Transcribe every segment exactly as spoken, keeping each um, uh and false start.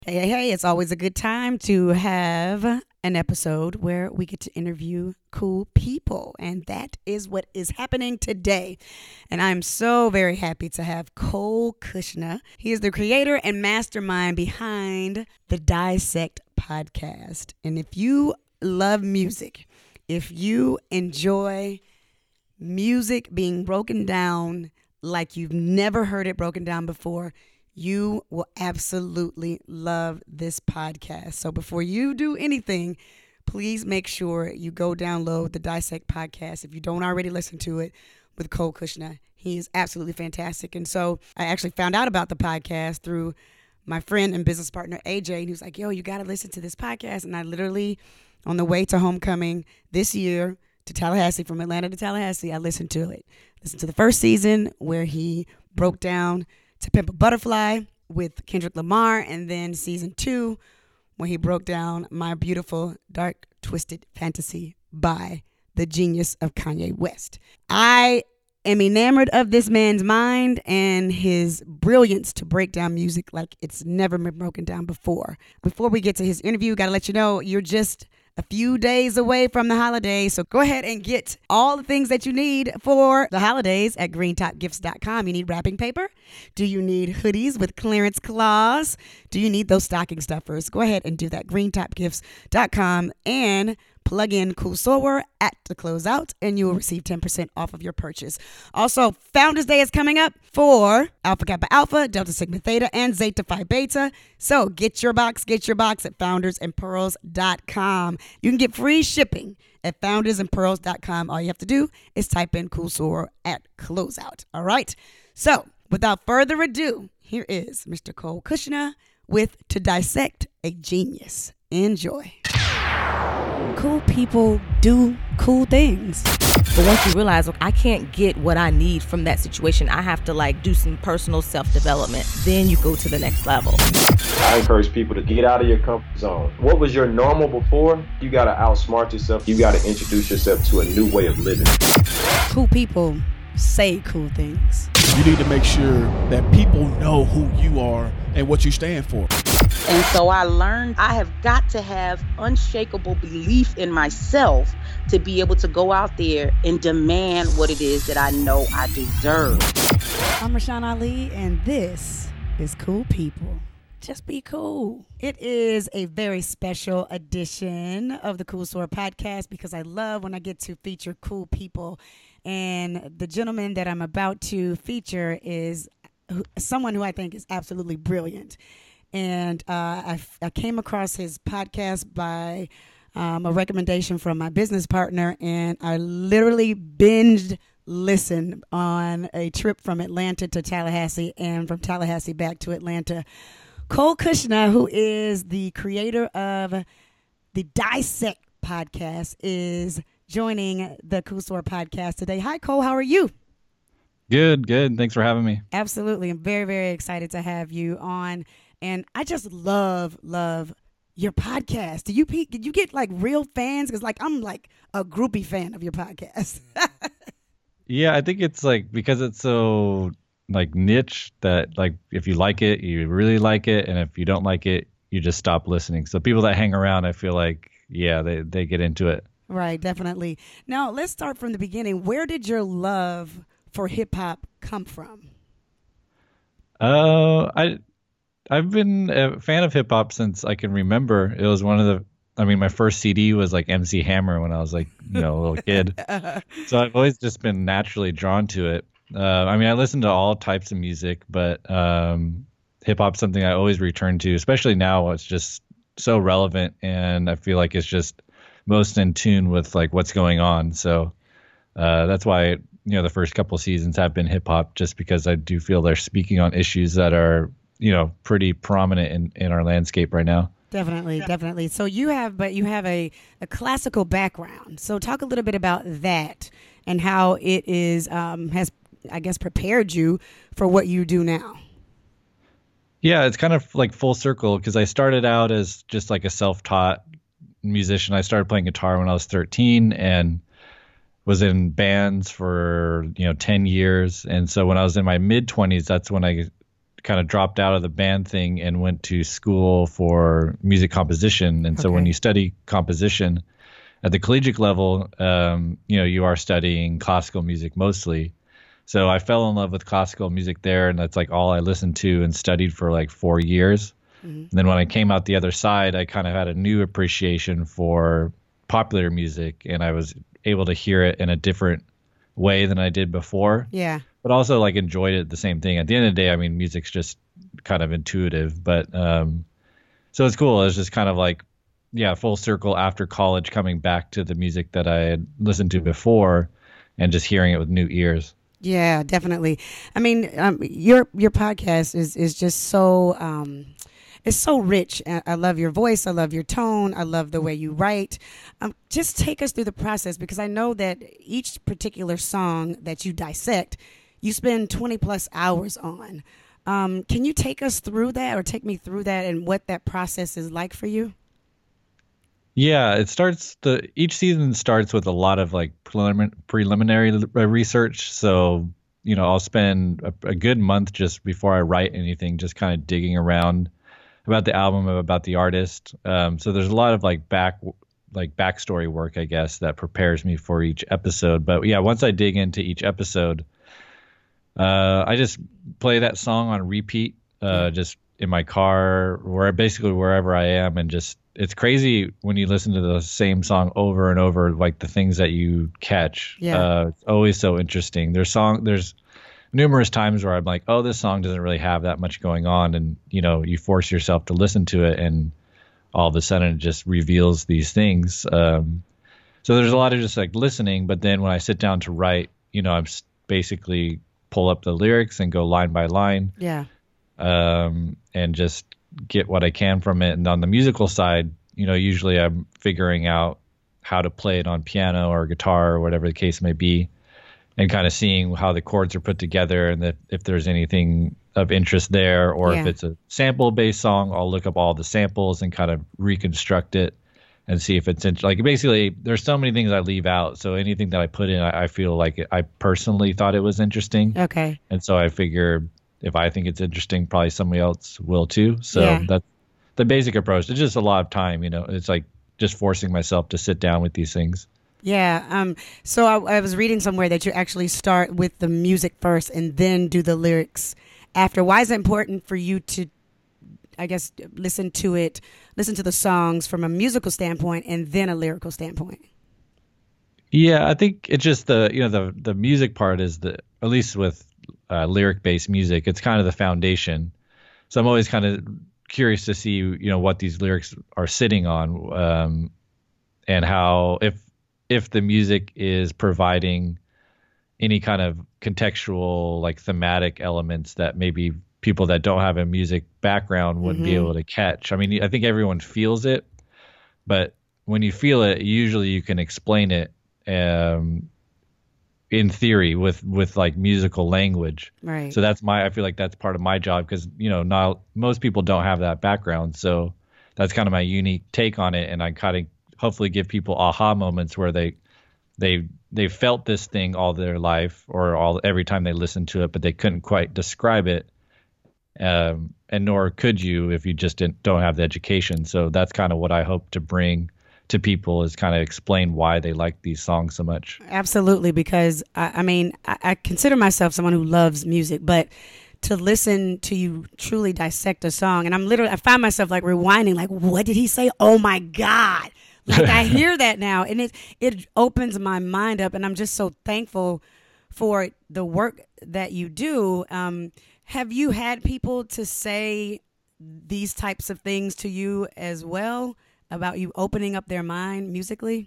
Hey, hey, hey, it's always a good time to have an episode where we get to interview cool people. And that is what is happening today. And I'm so very happy to have Cole Kushner. He is the creator and mastermind behind the Dissect podcast. And if you love music, if you enjoy music being broken down like you've never heard it broken down before, you will absolutely love this podcast. So before you do anything, please make sure you go download the Dissect podcast if you don't already listen to it with Cole Kushner. He is absolutely fantastic. And so I actually found out about the podcast through my friend and business partner, A J. And he was like, yo, you got to listen to this podcast. And I literally, on the way to homecoming this year to Tallahassee, from Atlanta to Tallahassee, I listened to it. Listened to the first season where he broke down To Pimp a Butterfly with Kendrick Lamar, and then season two when he broke down My Beautiful Dark Twisted Fantasy by the genius of Kanye West. I am enamored of this man's mind and his brilliance to break down music like it's never been broken down before. Before we get to his interview, got to let you know you're just a few days away from the holidays. So go ahead and get all the things that you need for the holidays at green top gifts dot com. You need wrapping paper? Do you need hoodies with clearance clause? Do you need those stocking stuffers? Go ahead and do that. green top gifts dot com and plug in Cool Soror at the closeout and you will receive ten percent off of your purchase. Also, Founders Day is coming up for Alpha Kappa Alpha, Delta Sigma Theta, and Zeta Phi Beta. So get your box, get your box at founders and pearls dot com. You can get free shipping at founders and pearls dot com. All you have to do is type in Cool Soror at closeout. All right. So without further ado, here is Mister Cole Kushner with To Dissect a Genius. Enjoy. Cool people do cool things. But once you realize, look, I can't get what I need from that situation, I have to like do some personal self-development. Then you go to the next level. I encourage people to get out of your comfort zone. What was your normal before? You got to outsmart yourself. You got to introduce yourself to a new way of living. Cool people say cool things. You need to make sure that people know who you are and what you stand for. And so I learned I have got to have unshakable belief in myself to be able to go out there and demand what it is that I know I deserve. I'm Rashawn Ali, and this is Cool People. Just be cool. It is a very special edition of the Cool Soror podcast because I love when I get to feature cool people. And the gentleman that I'm about to feature is someone who I think is absolutely brilliant. And uh, I, I came across his podcast by um, a recommendation from my business partner, and I literally binged listened on a trip from Atlanta to Tallahassee and from Tallahassee back to Atlanta. Cole Kushner, who is the creator of the Dissect podcast, is joining the Cool Soror podcast today. Hi, Cole. How are you? Good, good. Thanks for having me. Absolutely. I'm very, very excited to have you on. And I just love, love your podcast. Do you did you get like real fans? Because like I'm like a groupie fan of your podcast. Yeah, I think it's like because it's so like niche that like if you like it, you really like it, and if you don't like it, you just stop listening. So people that hang around, I feel like, yeah, they they get into it. Right, definitely. Now let's start from the beginning. Where did your love for hip hop come from? Uh, I. I've been a fan of hip hop since I can remember. It was one of the, I mean, my first C D was like M C Hammer when I was like, you know, a little kid. So I've always just been naturally drawn to it. Uh, I mean, I listen to all types of music, but um, hip hop's something I always return to, especially now. It's just so relevant, and I feel like it's just most in tune with like what's going on. So uh, that's why, you know, the first couple seasons have been hip hop, just because I do feel they're speaking on issues that are, you know, pretty prominent in, in our landscape right now. Definitely, definitely. So you have, but you have a, a classical background. So talk a little bit about that and how it is, um, has, I guess, prepared you for what you do now. Yeah, it's kind of like full circle because I started out as just like a self-taught musician. I started playing guitar when I was thirteen and was in bands for, you know, ten years. And so when I was in my mid twenties, that's when I kind of dropped out of the band thing and went to school for music composition. And so Okay. when you study composition at the collegiate level, um, you know, you are studying classical music mostly. So I fell in love with classical music there, and that's like all I listened to and studied for like four years. And then when I came out the other side, I kind of had a new appreciation for popular music, and I was able to hear it in a different way than I did before. Yeah. But also like enjoyed it the same thing. At the end of the day, I mean, music's just kind of intuitive, but um, so it's cool. It's just kind of like, yeah, full circle after college, coming back to the music that I had listened to before and just hearing it with new ears. Yeah, definitely. I mean, um, your your podcast is is just so um, it's so rich. I I love your voice. I love your tone. I love the way you write. Um, just take us through the process, because I know that each particular song that you dissect, you spend twenty plus hours on. Um, can you take us through that, or take me through that, and what that process is like for you? Yeah, it starts the each season starts with a lot of like prelimin- preliminary l- research. So, you know, I'll spend a, a good month just before I write anything, just kind of digging around about the album, about the artist. Um, so there's a lot of like back like backstory work, I guess, that prepares me for each episode. But yeah, once I dig into each episode, uh, I just play that song on repeat, uh, just in my car, where basically wherever I am, and just it's crazy when you listen to the same song over and over, like the things that you catch. Yeah. Uh, it's always so interesting. There's song, there's numerous times where I'm like, oh, this song doesn't really have that much going on, and you know, you force yourself to listen to it, and all of a sudden it just reveals these things. Um, so there's a lot of just like listening, but then when I sit down to write, you know, I'm s- basically pull up the lyrics and go line by line, Yeah. um, and just get what I can from it. And on the musical side, you know, usually I'm figuring out how to play it on piano or guitar or whatever the case may be, and kind of seeing how the chords are put together, and that if there's anything of interest there, or Yeah. if it's a sample based song, I'll look up all the samples and kind of reconstruct it and see if it's in, like, basically there's so many things I leave out. So anything that I put in, I, I feel like it, I personally thought it was interesting. Okay. And so I figure if I think it's interesting, probably somebody else will too. So Yeah. that's the basic approach. It's just a lot of time, you know, it's like just forcing myself to sit down with these things. Yeah. Um. So I, I was reading somewhere that you actually start with the music first and then do the lyrics after. Why is it important for you to, I guess, listen to it, listen to the songs from a musical standpoint and then a lyrical standpoint? Yeah, I think it's just the, you know, the the music part is the, at least with uh, lyric based music, it's kind of the foundation. So I'm always kind of curious to see, you know, what these lyrics are sitting on, um, and how, if if the music is providing any kind of contextual, like thematic elements that maybe people that don't have a music background wouldn't be Mhm. able to catch. I mean, I think everyone feels it, but when you feel it, usually you can explain it, um, in theory with, with like musical language. Right. So that's my, I feel like that's part of my job, because, you know, not most people don't have that background. So that's kind of my unique take on it. And I kind of hopefully give people aha moments where they, they, they felt this thing all their life, or all, every time they listened to it, but they couldn't quite describe it. Um, and nor could you if you just didn't, don't have the education. So that's kind of what I hope to bring to people, is kind of explain why they like these songs so much. Absolutely, because I, I mean, I, I consider myself someone who loves music, but to listen to you truly dissect a song, and I'm literally, I find myself like rewinding, like, what did he say? Oh my God. Like I hear that now, and it, it opens my mind up, and I'm just so thankful for the work that you do. Um, have you had people to say these types of things to you as well, about you opening up their mind musically?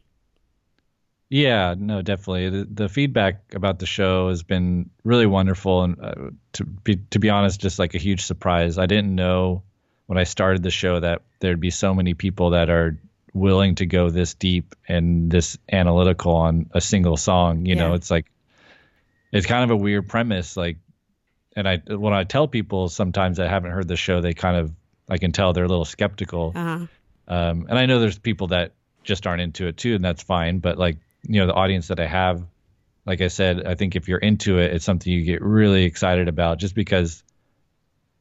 Yeah, no, definitely. The, the feedback about the show has been really wonderful, and uh, to be to be honest, just like a huge surprise. I didn't know when I started the show that there'd be so many people that are willing to go this deep and this analytical on a single song. You Yeah. know, it's like, it's kind of a weird premise. Like, and I when I tell people sometimes that haven't heard the show, they kind of, I can tell they're a little skeptical. Uh-huh. Um, and I know there's people that just aren't into it too, and that's fine. But like, you know, the audience that I have, like I said, I think if you're into it, it's something you get really excited about, just because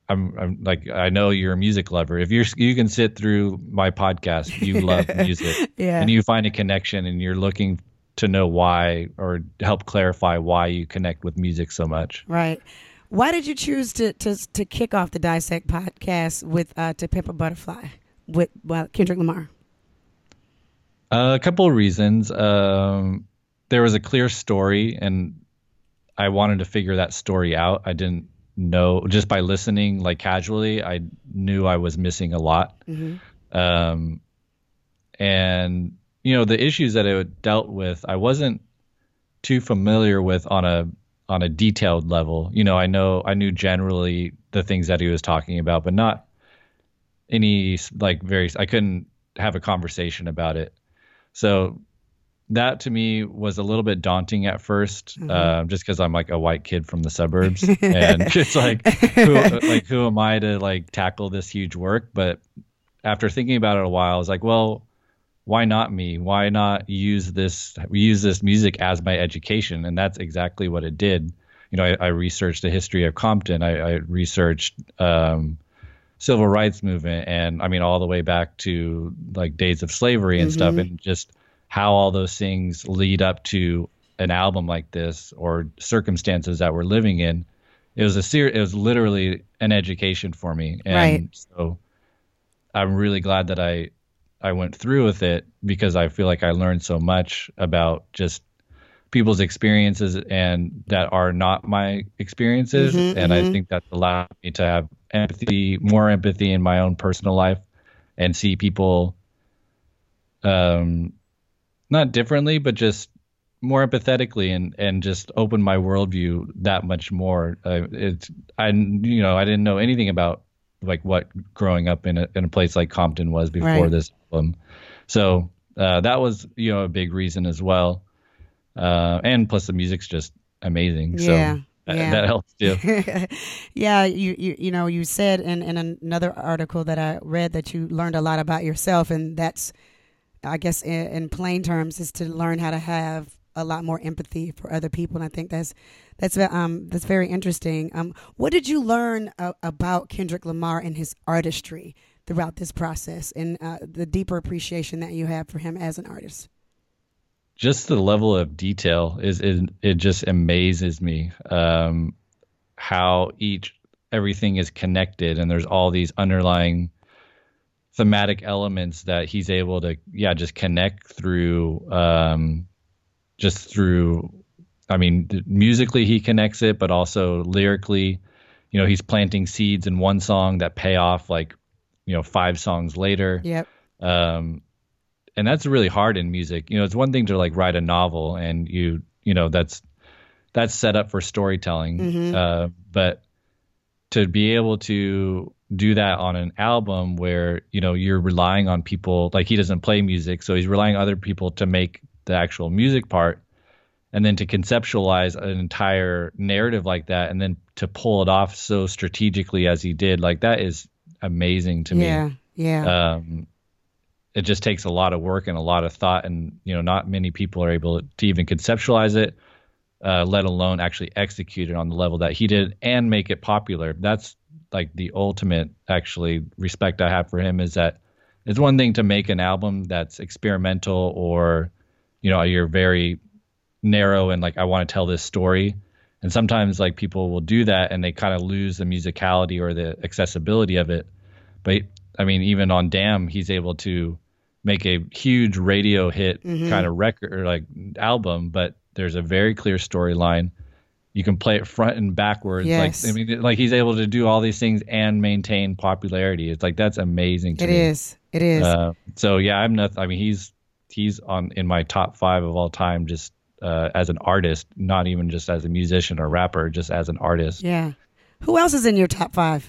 I'm, I'm like, I know you're a music lover. If you're, you can sit through my podcast, you love music, yeah. and you find a connection, and you're looking to know why or help clarify why you connect with music so much. Right. Why did you choose to to to kick off the Dissect podcast with uh, "To Pimp a Butterfly" with well, Kendrick Lamar? Uh, a couple of reasons. Um, there was a clear story, and I wanted to figure that story out. I didn't know, just by listening like casually, I knew I was missing a lot. Mm-hmm. Um, and you know, the issues that it dealt with, I wasn't too familiar with on a on a detailed level. You know, I know I knew generally the things that he was talking about, but not any like very. I couldn't have a conversation about it. So that to me was a little bit daunting at first, mm-hmm. uh, just because I'm like a white kid from the suburbs, and it's like, who, like who am I to like tackle this huge work? But after thinking about it a while, I was like, well, why not me? Why not use this use this music as my education? And that's exactly what it did. You know, I, I researched the history of Compton. I, I researched um, civil rights movement, and I mean all the way back to like days of slavery and mm-hmm. stuff, and just how all those things lead up to an album like this or circumstances that we're living in. It was a ser- it was literally an education for me. And right. so I'm really glad that I I went through with it, because I feel like I learned so much about just people's experiences and that are not my experiences. Mm-hmm, and mm-hmm. I think that's allowed me to have empathy, more empathy in my own personal life, and see people um not differently, but just more empathetically, and, and just open my worldview that much more. Uh, it's I you know I didn't know anything about like what growing up in a in a place like Compton was before right. this album, so uh, that was you know a big reason as well. Uh, and plus the music's just amazing, yeah. so Yeah. that, that helps too. yeah, you, you you know you said in in another article that I read that you learned a lot about yourself, and that's, I guess, in, in plain terms, is to learn how to have a lot more empathy for other people. And I think that's that's um that's very interesting. Um, what did you learn uh, about Kendrick Lamar and his artistry throughout this process, and uh, the deeper appreciation that you have for him as an artist? Just the level of detail is it, it just amazes me. Um, how each everything is connected, and there's all these underlying thematic elements that he's able to, yeah, just connect through, um, just through, I mean, musically he connects it, but also lyrically, you know, he's planting seeds in one song that pay off like, you know, five songs later. Yep. Um, and that's really hard in music. You know, it's one thing to like write a novel and you, you know, that's, that's set up for storytelling. Mm-hmm. Uh, but to be able to do that on an album where, you know, you're relying on people, like he doesn't play music, so he's relying on other people to make the actual music part, and then to conceptualize an entire narrative like that, and then to pull it off so strategically as he did, like that is amazing to yeah, me. Yeah. Yeah. Um, it just takes a lot of work and a lot of thought, and, you know, not many people are able to even conceptualize it, uh, let alone actually execute it on the level that he did and make it popular. That's like the ultimate actually respect I have for him, is that it's one thing to make an album that's experimental, or, you know, you're very narrow and like, I want to tell this story. And sometimes like people will do that and they kind of lose the musicality or the accessibility of it. But I mean, even on Damn, he's able to make a huge radio hit mm-hmm. kind of record or like album, but there's a very clear storyline. You can play it front and backwards. Yes. Like, I mean, like he's able to do all these things and maintain popularity. It's like, that's amazing to it me. It is. It is. Uh, so yeah, I'm not, I mean, he's, he's on in my top five of all time, just uh, as an artist, not even just as a musician or rapper, just as an artist. Yeah. Who else is in your top five?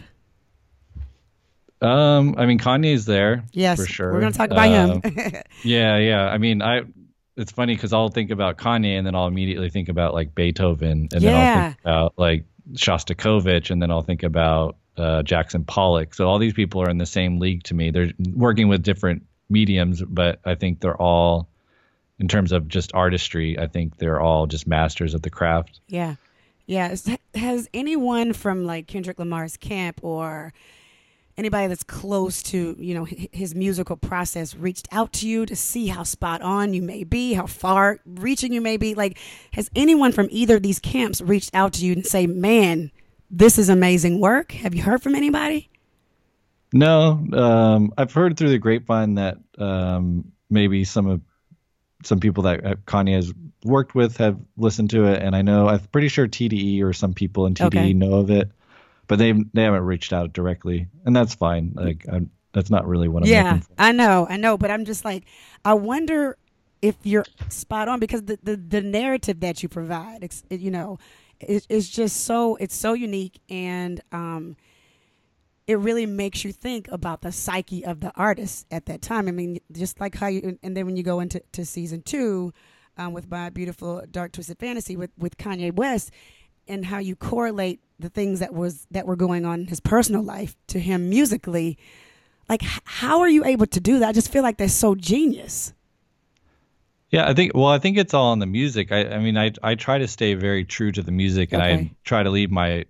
Um, I mean, Kanye's there. Yes, for sure. We're going to talk about um, him. yeah. Yeah. I mean, I, it's funny because I'll think about Kanye and then I'll immediately think about like Beethoven, and yeah. then I'll think about like Shostakovich, and then I'll think about uh, Jackson Pollock. So all these people are in the same league to me. They're working with different mediums, but I think they're all, in terms of just artistry, I think they're all just masters of the craft. Yeah. Yeah. Is- Has anyone from like Kendrick Lamar's camp or anybody that's close to, you know, h- his musical process reached out to you to see how spot on you may be, how far reaching you may be? Like, has anyone from either of these camps reached out to you and say, man, this is amazing work? Have you heard from anybody? No, um, I've heard through the grapevine that um, maybe some of some people that uh, Kanye has worked with have listened to it, and I know I'm pretty sure T D E or some people in T D E Okay. know of it, but they they haven't reached out directly, and that's fine. Like I'm, that's not really what I'm Yeah, looking for. I know, I know, but I'm just like, I wonder if you're spot on because the, the, the narrative that you provide, it's, it, you know, it, it's just so, it's so unique, and um, it really makes you think about the psyche of the artist at that time. I mean, just like how you, and then when you go into to season two um, with My Beautiful Dark Twisted Fantasy with, with Kanye West, and how you correlate the things that was that were going on in his personal life to him musically. Like, h- how are you able to do that? I just feel like that's so genius. Yeah, I think. Well, I think it's all in the music. I, I mean, I I try to stay very true to the music, and I Okay. try to leave my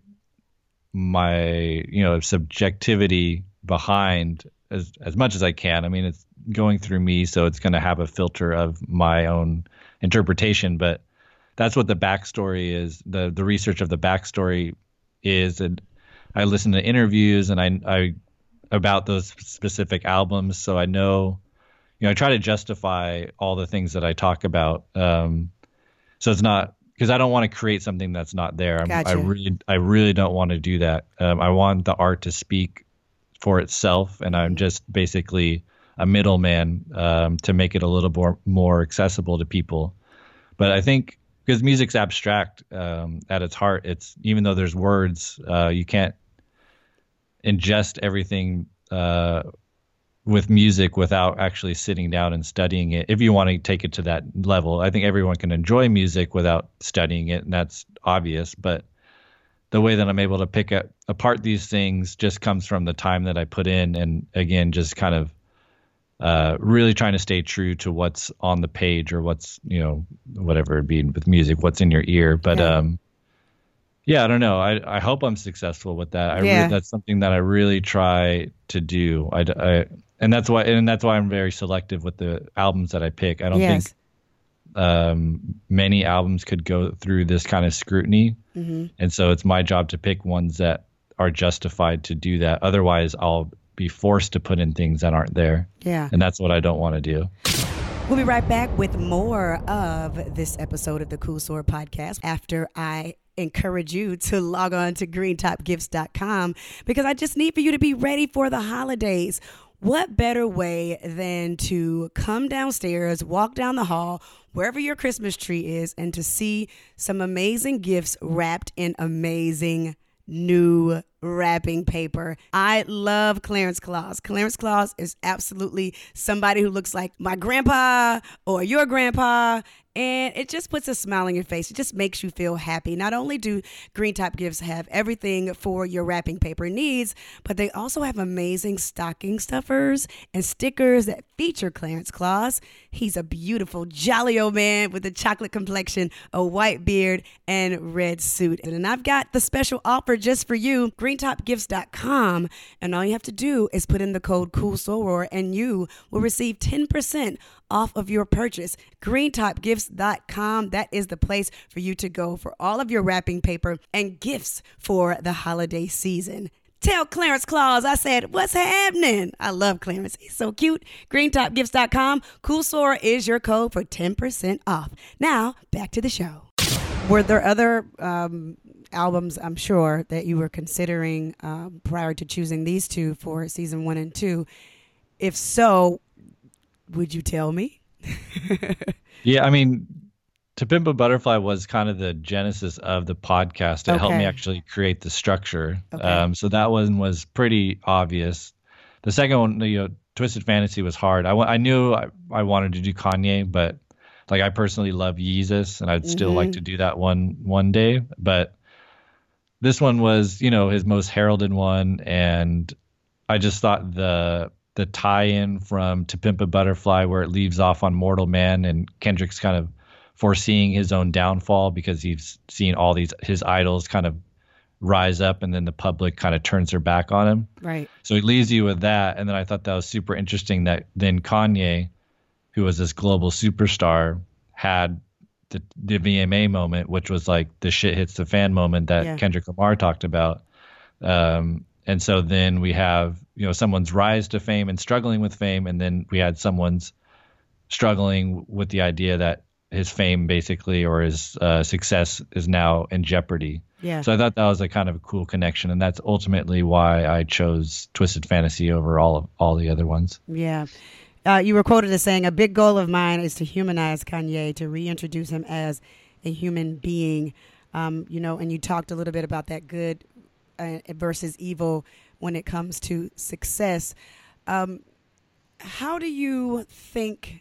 my you know subjectivity behind as as much as I can. I mean, it's going through me, so it's going to have a filter of my own interpretation. But that's what the backstory is. the The research of the backstory is, and I listen to interviews and I I about those specific albums, so I know. You know, I try to justify all the things that I talk about. Um, so it's not because I don't want to create something that's not there. I'm, I Gotcha. really, I really don't want to do that. Um, I want the art to speak for itself, and I'm just basically a middleman um, to make it a little more more accessible to people. But I think because music's abstract um, at its heart, it's even though there's words, uh, you can't ingest everything. Uh, with music without actually sitting down and studying it. If you want to take it to that level, I think everyone can enjoy music without studying it, and that's obvious. But the way that I'm able to pick up, apart these things just comes from the time that I put in, and again, just kind of uh, really trying to stay true to what's on the page or what's, you know, whatever it be with music, what's in your ear. But Yeah. um, yeah, I don't know. I, I hope I'm successful with that. I Yeah. re- that's something that I really try to do. I, I and that's why and that's why I'm very selective with the albums that I pick. I don't Yes. think um, many albums could go through this kind of scrutiny, Mm-hmm. and so it's my job to pick ones that are justified to do that. Otherwise, I'll be forced to put in things that aren't there, Yeah. and that's what I don't want to do. We'll be right back with more of this episode of the Cool Sword Podcast after I encourage you to log on to green top gifts dot com because I just need for you to be ready for the holidays. What better way than to come downstairs, walk down the hall, wherever your Christmas tree is, and to see some amazing gifts wrapped in amazing new wrapping paper. I love Clarence Claus. Clarence Claus is absolutely somebody who looks like my grandpa or your grandpa, and it just puts a smile on your face. It just makes you feel happy. Not only do Green Top Gifts have everything for your wrapping paper needs, but they also have amazing stocking stuffers and stickers that feature Clarence Claus. He's a beautiful, jolly old man with a chocolate complexion, a white beard, and red suit. And I've got the special offer just for you, green top gifts dot com. And all you have to do is put in the code COOLSOROR and you will receive ten percent off of your purchase. green top gifts dot com. That is the place for you to go for all of your wrapping paper and gifts for the holiday season. Tell Clarence Claus I said, what's happening? I love Clarence. He's so cute. green top gifts dot com. CoolSora is your code for ten percent off. Now, back to the show. Were there other um, albums, I'm sure, that you were considering um, prior to choosing these two for season one and two? If so, would you tell me? Yeah, I mean, To Pimp a Butterfly was kind of the genesis of the podcast. It helped me Okay. actually create the structure. Okay. Um, so that one was pretty obvious. The second one, you know, Twisted Fantasy was hard. I, wa- I knew I, I wanted to do Kanye, but like I personally love Yeezus, and I'd still Mhm. like to do that one one day. But this one was, you know, his most heralded one, and I just thought the the tie-in from To Pimp a Butterfly, where it leaves off on Mortal Man, and Kendrick's kind of foreseeing his own downfall because he's seen all these his idols kind of rise up, and then the public kind of turns their back on him. Right. So he leaves you with that. And then I thought that was super interesting that then Kanye, who was this global superstar, had the, the V M A moment, which was like the shit hits the fan moment that Yeah. Kendrick Lamar talked about. Um, and so then we have, you know, someone's rise to fame and struggling with fame. And then we had someone's struggling with the idea that his fame basically, or his uh, success is now in jeopardy. Yeah. So I thought that was a kind of a cool connection, and that's ultimately why I chose Twisted Fantasy over all of all the other ones. Yeah. Uh, you were quoted as saying, "A big goal of mine is to humanize Kanye, to reintroduce him as a human being." Um, you know, and you talked a little bit about that good uh, versus evil when it comes to success. Um, how do you think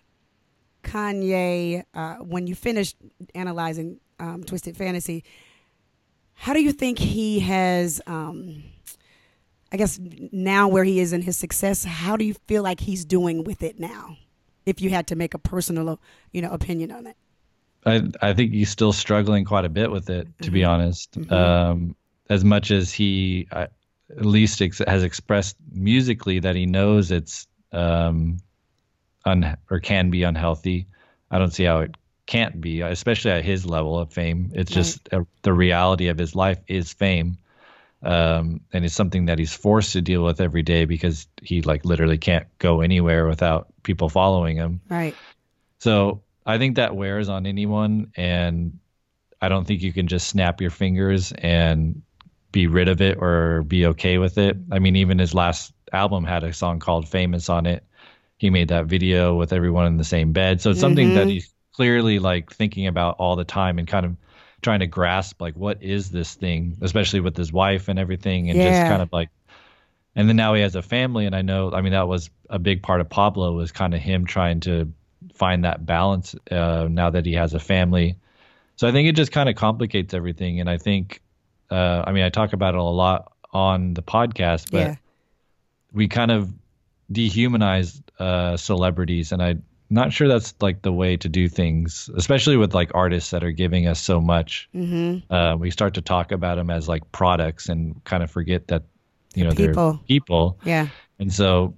Kanye, uh, when you finished analyzing um, Twisted Fantasy, how do you think he has, um, I guess, now where he is in his success, how do you feel like he's doing with it now? If you had to make a personal, you know, opinion on it. I I think he's still struggling quite a bit with it, to Mm-hmm. be honest. Mm-hmm. Um, as much as he uh, at least ex- has expressed musically that he knows it's um, un or can be unhealthy, I don't see how it can't be, especially at his level of fame. It's just uh, the reality of his life is fame. Um, and it's something that he's forced to deal with every day because he like literally can't go anywhere without people following him. Right. So I think that wears on anyone, and I don't think you can just snap your fingers and be rid of it or be okay with it. I mean, even his last album had a song called Famous on it. He made that video with everyone in the same bed. So it's something Mm-hmm. that he's clearly like thinking about all the time and kind of trying to grasp like, what is this thing, especially with his wife and everything, and Yeah. just kind of like, and then now he has a family. And I know, I mean, that was a big part of Pablo, was kind of him trying to find that balance uh, now that he has a family. So I think it just kind of complicates everything. And I think, uh, I mean, I talk about it a lot on the podcast, but Yeah. we kind of dehumanize uh, celebrities, and I'm not sure that's like the way to do things, especially with like artists that are giving us so much. Mm-hmm. Uh, we start to talk about them as like products and kind of forget that, you know, People. they're people. Yeah. And so,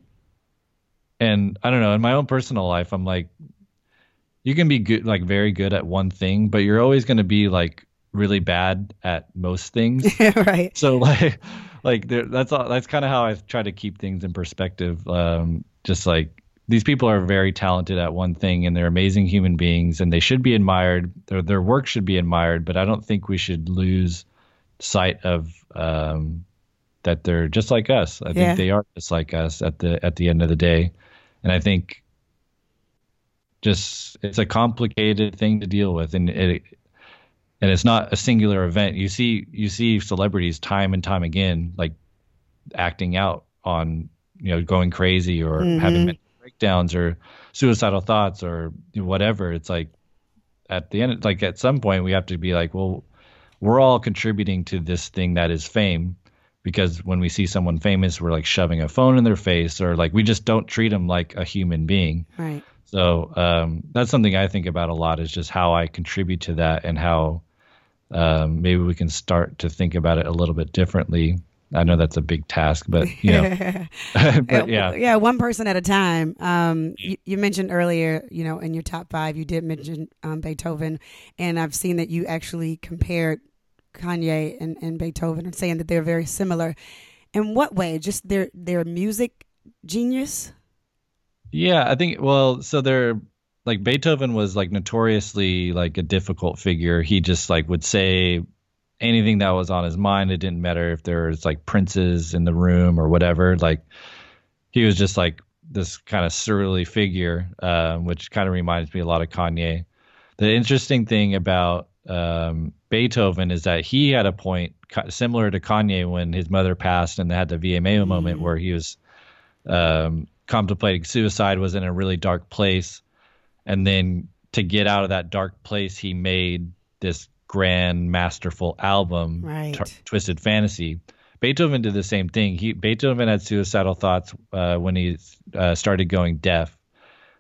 and I don't know, in my own personal life, I'm like, you can be good, like very good at one thing, but you're always going to be like really bad at most things. Right. So like, like there, that's all, that's kind of how I try to keep things in perspective. Um, just like these people are very talented at one thing, and they're amazing human beings, and they should be admired. Their their work should be admired, but I don't think we should lose sight of um, that they're just like us. I Yeah. think they are just like us at the at the end of the day, and I think just it's a complicated thing to deal with, and it and it's not a singular event. You see you see celebrities time and time again like acting out on, you know, going crazy or Mhm. having mental breakdowns or suicidal thoughts or whatever. It's like at the end, like at some point we have to be like, well, we're all contributing to this thing that is fame, because when we see someone famous, we're like shoving a phone in their face, or like we just don't treat them like a human being. Right. So um, that's something I think about a lot, is just how I contribute to that, and how um, maybe we can start to think about it a little bit differently. I know that's a big task, but you know, but yeah. Yeah, one person at a time. Um, you, you mentioned earlier, you know, in your top five, you did mention um, Beethoven, and I've seen that you actually compared Kanye and, and Beethoven, and saying that they're very similar. In what way? Just their their music genius? Yeah, I think, well, so they're like, Beethoven was like notoriously like a difficult figure. He just like would say anything that was on his mind. It didn't matter if there was like princes in the room or whatever. Like he was just like this kind of surly figure, uh, which kind of reminds me a lot of Kanye. The interesting thing about um, Beethoven is that he had a point ca- similar to Kanye when his mother passed, and they had the V M A moment where he was um, contemplating suicide, was in a really dark place. And then to get out of that dark place, he made this grand, masterful album, Right. T- Twisted Fantasy. Beethoven did the same thing. He Beethoven had suicidal thoughts uh, when he uh, started going deaf.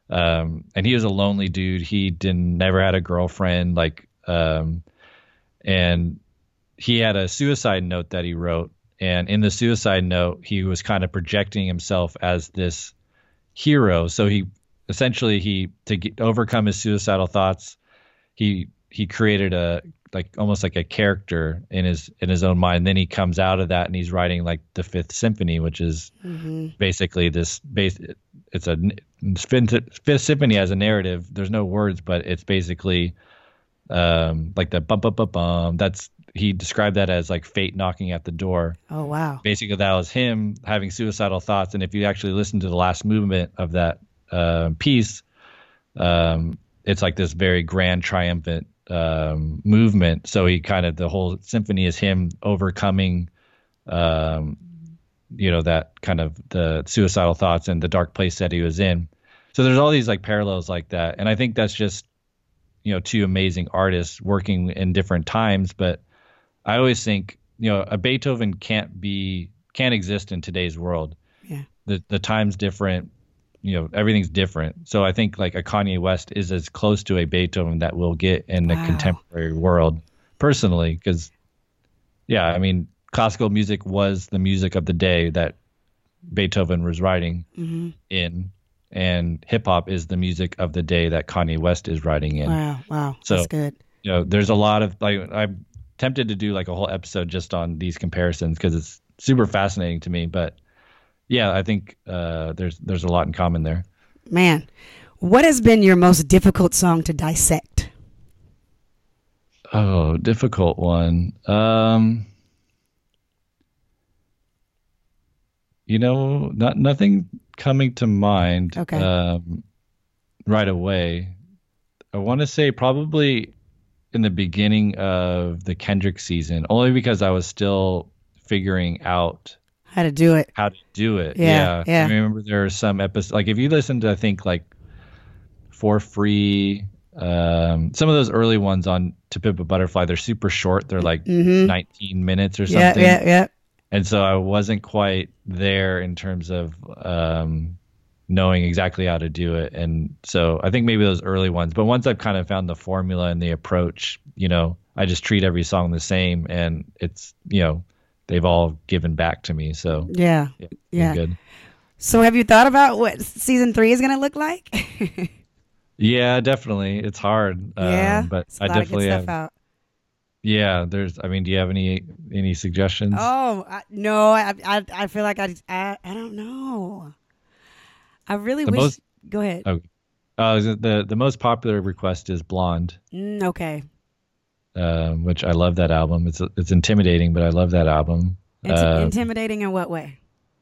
Um, and he was a lonely dude. He didn't never had a girlfriend. Like, um, and he had a suicide note that he wrote. And in the suicide note, he was kind of projecting himself as this hero. So he essentially he to get, overcome his suicidal thoughts, he he created a like almost like a character in his in his own mind. Then he comes out of that and he's writing like the Fifth Symphony, which is mm-hmm. basically this base. It's a Fifth, Fifth Symphony as a narrative. There's no words, but it's basically um, like the bum bum bum bum. That's he described that as like fate knocking at the door. Oh wow! Basically, that was him having suicidal thoughts. And if you actually listen to the last movement of that uh, piece, um, it's like this very grand, triumphant um, movement. So he kind of the whole symphony is him overcoming. Um, you know, that kind of the suicidal thoughts and the dark place that he was in. So there's all these like parallels like that. And I think that's just, you know, two amazing artists working in different times. But I always think, you know, a Beethoven can't be, can't exist in today's world. Yeah. The the time's different, you know, everything's different. So I think like a Kanye West is as close to a Beethoven that we'll get in the wow. contemporary world personally. Cause yeah, I mean, classical music was the music of the day that Beethoven was writing mm-hmm. in, and hip hop is the music of the day that Kanye West is writing in. Wow, wow, so, that's good. You know, there's a lot of like I'm tempted to do like a whole episode just on these comparisons because it's super fascinating to me. But yeah, I think uh, there's there's a lot in common there. Man, what has been your most difficult song to dissect? Oh, difficult one. Um, You know, not nothing coming to mind okay. um, right away. I want to say probably in the beginning of the Kendrick season, only because I was still figuring out how to do it. How to do it. Yeah, yeah. yeah. I remember there are some episodes, like if you listen to, I think like For Free, um, some of those early ones on To Pimp a Butterfly, they're super short. They're like mm-hmm. nineteen minutes or something. Yeah, yeah, yeah. And so I wasn't quite there in terms of um, knowing exactly how to do it. And so I think maybe those early ones. But once I've kind of found the formula and the approach, you know, I just treat every song the same. And it's, you know, they've all given back to me. So yeah, yeah. yeah. Good. So have you thought about what season three is going to look like? Yeah, definitely. It's hard. Yeah, um, but it's a I lot definitely of good stuff have. Out. Yeah, there's. I mean, do you have any any suggestions? Oh I, no, I, I I feel like I I, I don't know. I really the wish. Most, go ahead. Oh, uh, the the most popular request is Blonde. Mm, okay. Um, which I love that album. It's it's intimidating, but I love that album. Inti- uh, intimidating in what way?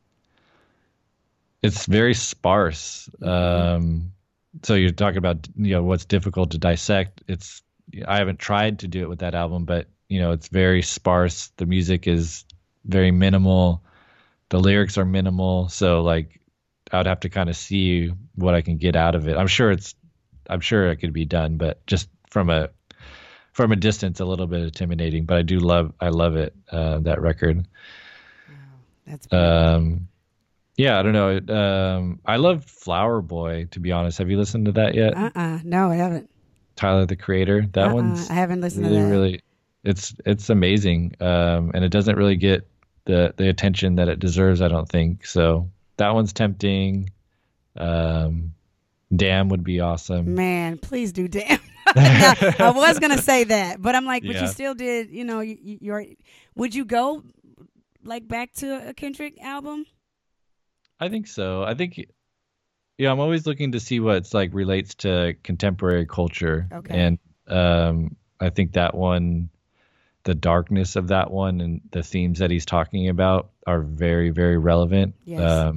It's very sparse. Um, so you're talking about you know what's difficult to dissect. It's I haven't tried to do it with that album, but you know, it's very sparse. The music is very minimal. The lyrics are minimal. So like I would have to kind of see what I can get out of it. I'm sure it's, I'm sure it could be done, but just from a, from a distance, a little bit intimidating, but I do love, I love it. Uh, that record. Wow, that's beautiful. Um, yeah, I don't know. Um, I love Flower Boy, to be honest. Have you listened to that yet? Uh-uh. No, I haven't. Tyler the Creator. That uh-uh. one's I haven't listened really, to that. really, it's it's amazing, um, and it doesn't really get the the attention that it deserves, I don't think. So that one's tempting. Um, Damn would be awesome. Man, please do Damn. I, I was gonna say that, but I'm like, but Yeah. you still did. You know, you, you, you're. Would you go like back to a Kendrick album? I think so. I think. Yeah, I'm always looking to see what's like relates to contemporary culture, Okay. and um, I think that one, the darkness of that one, and the themes that he's talking about are very, very relevant. Yes. Um,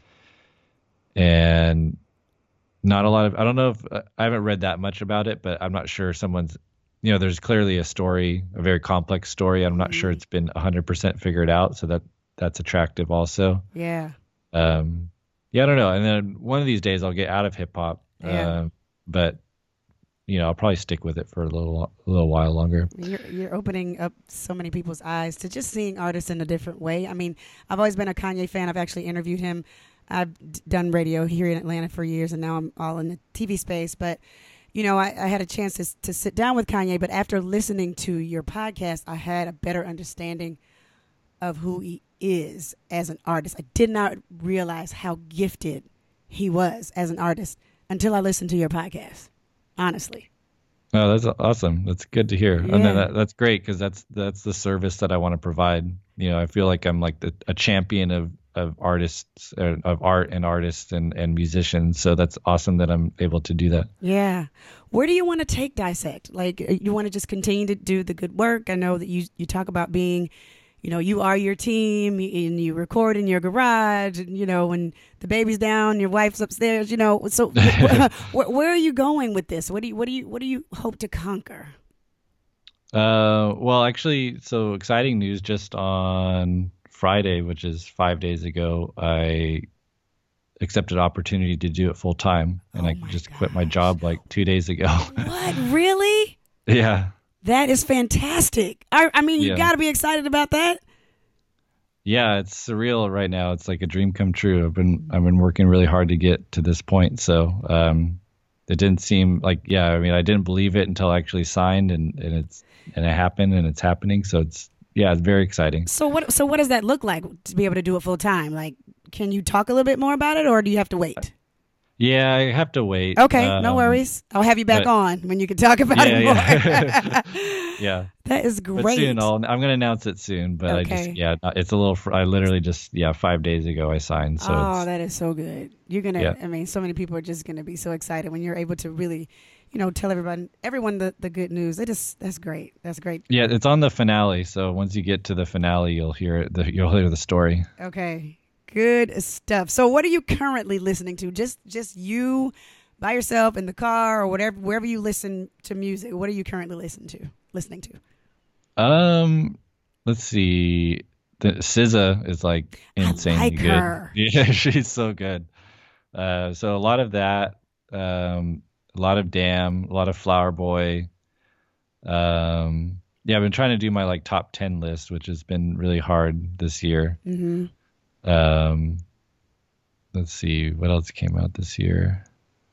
and not a lot of. I don't know if I haven't read that much about it, but I'm not sure someone's. You know, there's clearly a story, a very complex story. I'm not Mhm. sure it's been one hundred percent figured out, so that that's attractive also. Yeah. Um, yeah, I don't know. And then one of these days I'll get out of hip hop. Yeah. Um, but you know, I'll probably stick with it for a little, a little while longer. You're you're opening up so many people's eyes to just seeing artists in a different way. I mean, I've always been a Kanye fan. I've actually interviewed him I've d- done radio here in Atlanta for years, and now I'm all in the T V space. But, you know, I, I had a chance to, to sit down with Kanye, but after listening to your podcast, I had a better understanding of who he is as an artist. I did not realize how gifted he was as an artist until I listened to your podcast, honestly. Oh, that's awesome. That's good to hear. Yeah. And then that, that's great because that's that's the service that I want to provide. You know, I feel like I'm like the, a champion of of artists, uh, of art and artists and, and musicians. So that's awesome that I'm able to do that. Yeah. Where do you want to take Dissect? Like, you want to just continue to do the good work? I know that you, you talk about being, you know, you are your team and you record in your garage, and, you know, when the baby's down, your wife's upstairs, you know, so where, where are you going with this? What do you, what do you, what do you hope to conquer? Uh, well, actually, so exciting news just on Friday, which is five days ago, I accepted an opportunity to do it full time, and Oh I my just quit my gosh. job like two days ago. What? Really? Yeah. That is fantastic. I, I mean, you Yeah. got to be excited about that. Yeah, it's surreal right now. It's like a dream come true. I've been I've been working really hard to get to this point. So um, it didn't seem like yeah. I mean, I didn't believe it until I actually signed, and, and it's and it happened, and it's happening. So it's yeah, it's very exciting. So what? So what does that look like to be able to do it full time? Like, can you talk a little bit more about it, or do you have to wait? Yeah, I have to wait. Okay, Um, no worries. I'll have you back but- on when you can talk about Yeah, it more. yeah. Yeah. That is But great. soon I'll, I'm going to announce it soon, but I Okay. just, yeah, it's a little, fr- I literally just, yeah, five days ago I signed. So oh, it's, that is so good. You're going to, Yeah. I mean, so many people are just going to be so excited when you're able to really, you know, tell everyone, everyone the, the good news. It is, that's great. That's great. yeah, it's on the finale. So once you get to the finale, you'll hear it, the, you'll hear the story. Okay. Good stuff. So what are you currently listening to? Just, just you by yourself in the car or whatever, wherever you listen to music. What are you currently listening to, listening to? Um, let's see. The S Z A is like insanely like good. her. Yeah, she's so good. Uh, so a lot of that, um, a lot of Damn, a lot of Flower Boy. Um, yeah, I've been trying to do my like top ten list, which has been really hard this year. Mm-hmm. Um, let's see what else came out this year.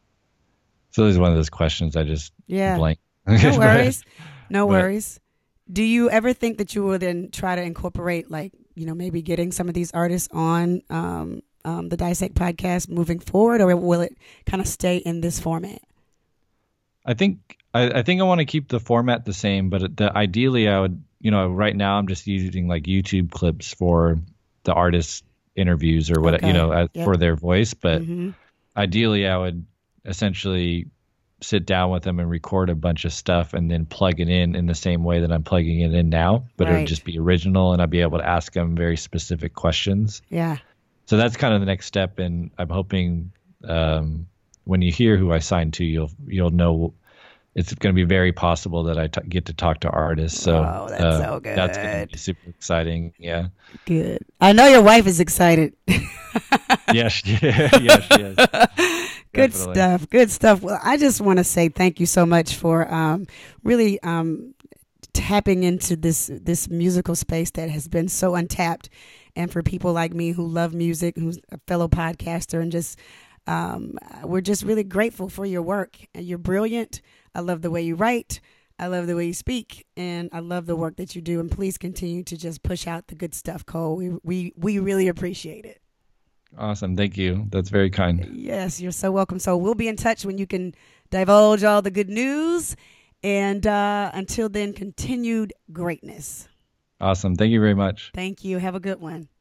So this is one of those questions I just Yeah. blank. No worries. No but- worries. Do you ever think that you will then try to incorporate, like, you know, maybe getting some of these artists on um, um, the Dissect podcast moving forward, or will it kind of stay in this format? I think I, I think I want to keep the format the same, but the, ideally I would, you know, right now I'm just using like YouTube clips for the artist interviews or what, Okay. you know, as, Yep. for their voice. But Mm-hmm. ideally I would essentially sit down with them and record a bunch of stuff and then plug it in in the same way that I'm plugging it in now, but it Right. would just be original and I'd be able to ask them very specific questions. Yeah. So that's kind of the next step. And I'm hoping um, when you hear who I signed to, you'll, you'll know it's going to be very possible that I t- get to talk to artists. So Oh, that's uh, so that's going to good. be super exciting. Yeah. Good. I know your wife is excited. Yeah. She, yeah, she is. Good Definitely. stuff. Good stuff. Well, I just want to say thank you so much for um, really um, tapping into this this musical space that has been so untapped, and for people like me who love music, who's a fellow podcaster, and just um, we're just really grateful for your work. And you're brilliant. I love the way you write. I love the way you speak, and I love the work that you do. And please continue to just push out the good stuff, Cole. We we we really appreciate it. Awesome. Thank you. That's very kind. Yes, you're so welcome. So we'll be in touch when you can divulge all the good news. And uh, until then, continued greatness. Awesome. Thank you very much. Thank you. Have a good one.